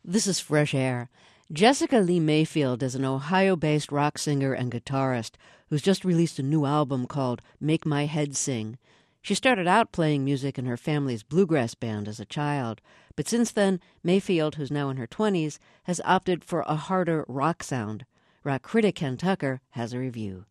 This is Fresh Air. Jessica Lee Mayfield is an Ohio-based rock singer and guitarist who's just released a new album called Make My Head Sing. She started out playing music in her family's bluegrass band as a child, but since then, Mayfield, who's now in her 20s, has opted for a harder rock sound. Rock critic Ken Tucker has a review.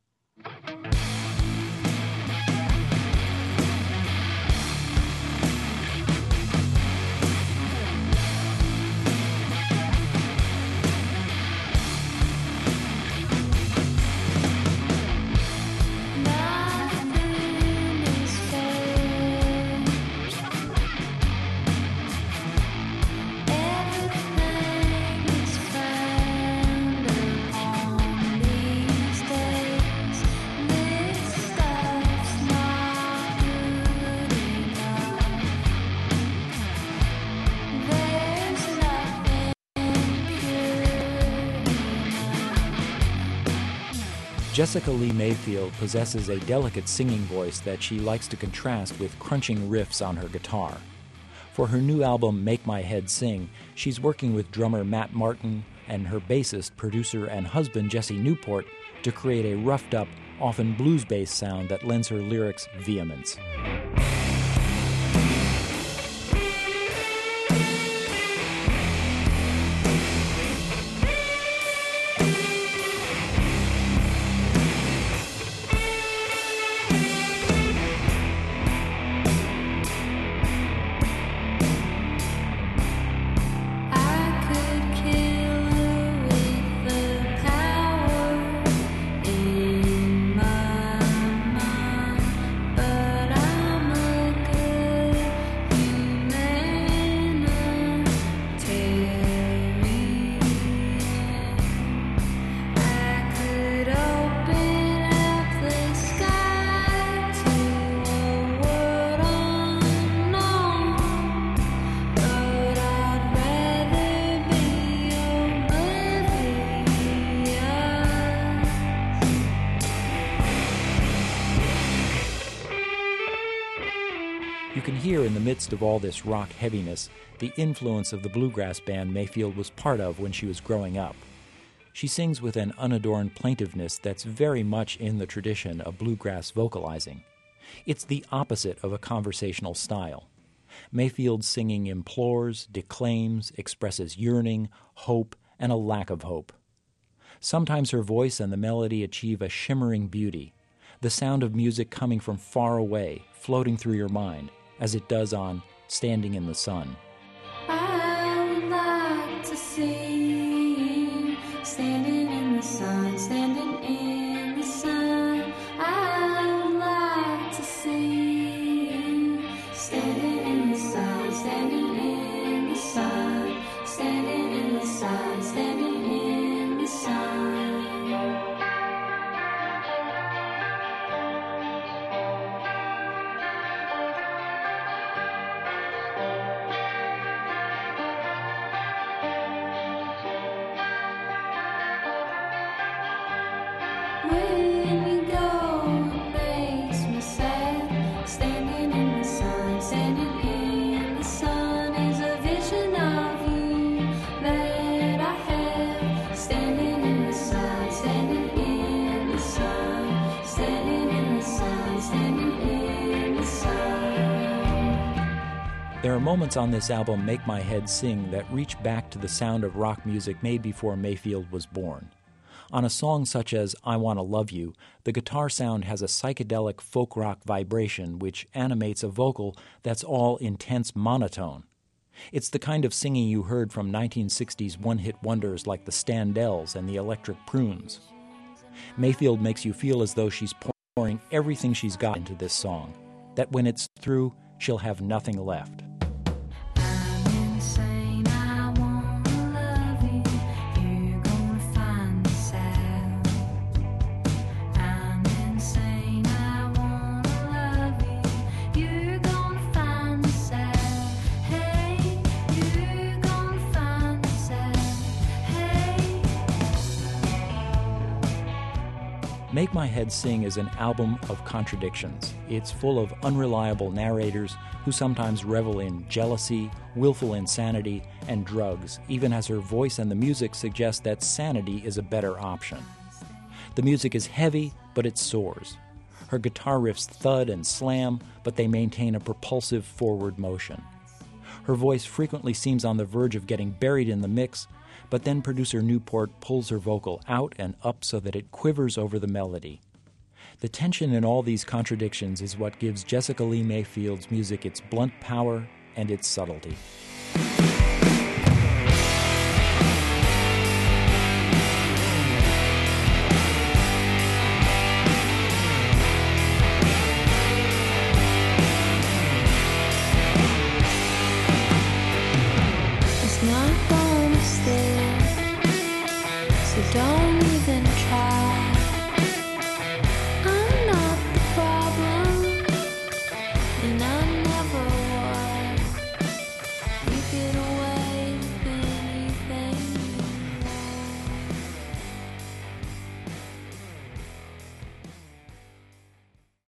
Jessica Lee Mayfield possesses a delicate singing voice that she likes to contrast with crunching riffs on her guitar. For her new album, Make My Head Sing, she's working with drummer Matt Martin and her bassist, producer, and husband Jesse Newport to create a roughed-up, often blues-based sound that lends her lyrics vehemence. You can hear in the midst of all this rock heaviness the influence of the bluegrass band Mayfield was part of when she was growing up. She sings with an unadorned plaintiveness that's very much in the tradition of bluegrass vocalizing. It's the opposite of a conversational style. Mayfield's singing implores, declaims, expresses yearning, hope, and a lack of hope. Sometimes her voice and the melody achieve a shimmering beauty, the sound of music coming from far away, floating through your mind, as it does on Standing in the Sun. I would like to see standing in the sun, standing in the sun. I would like to see standing in the sun, standing in the sun, standing in the sun, standing in the sun. When you go, it makes me sad. Standing in the sun, standing in the sun is a vision of you that I have. Standing in the sun, standing in the sun, standing in the sun, standing in the sun. There are moments on this album, Make My Head Sing, that reach back to the sound of rock music made before Mayfield was born. On a song such as I Wanna Love You, the guitar sound has a psychedelic folk rock vibration which animates a vocal that's all intense monotone. It's the kind of singing you heard from 1960s one-hit wonders like the Standells and the Electric Prunes. Mayfield makes you feel as though she's pouring everything she's got into this song, that when it's through, she'll have nothing left. Make My Head Sing is an album of contradictions. It's full of unreliable narrators who sometimes revel in jealousy, willful insanity, and drugs, even as her voice and the music suggest that sanity is a better option. The music is heavy, but it soars. Her guitar riffs thud and slam, but they maintain a propulsive forward motion. Her voice frequently seems on the verge of getting buried in the mix, but then producer Newport pulls her vocal out and up so that it quivers over the melody. The tension in all these contradictions is what gives Jessica Lee Mayfield's music its blunt power and its subtlety. It's not gonna stay, so don't